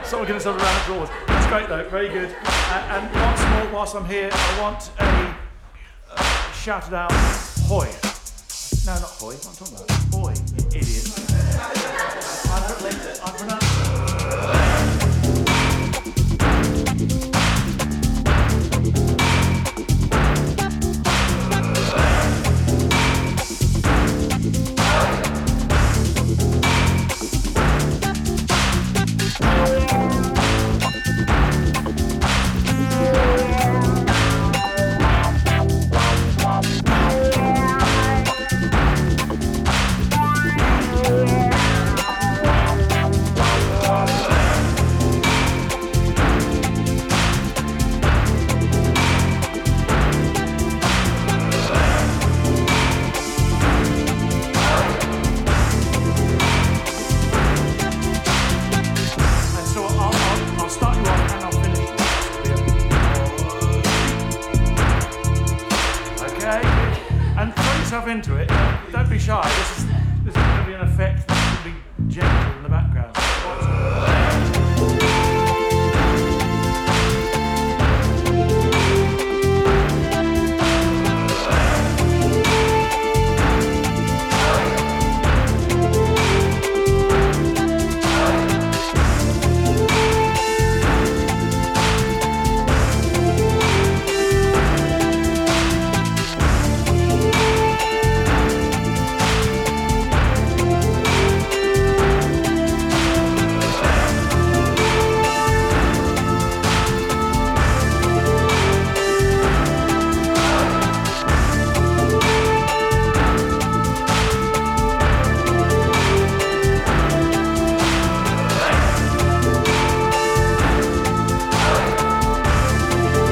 Someone get themselves around the drawers. That's great though, very good. And once more, whilst I'm here, I want a shouted out hoy. No, not hoy, what am I talking about? Hoy, you idiot. I pronounced it. And throw yourself into it. Don't be shy. This is going to be an effect that will be gentle in the background.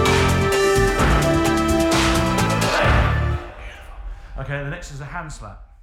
Okay, the next is a hand slap.